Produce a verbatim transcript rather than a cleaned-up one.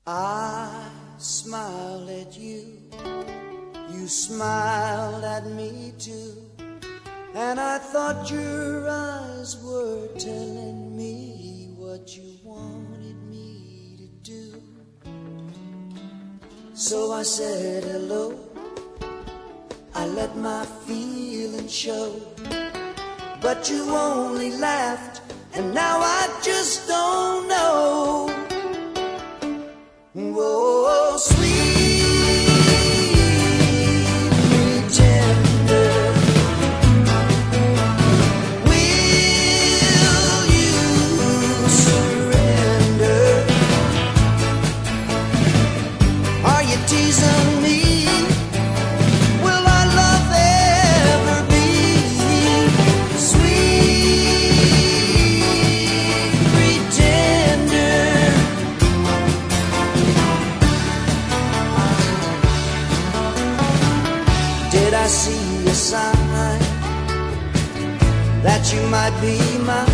I smiled at you, you smiled at me too, and I thought your eyes were telling me what you wanted me to do. So I said hello, I let my feelings show, but you only laughed, and now I just don't know. Whoa, sweet pretender, will you surrender? Are you teasing me? Will our love ever be sweet pretender? Did I see a sign that you might be mine?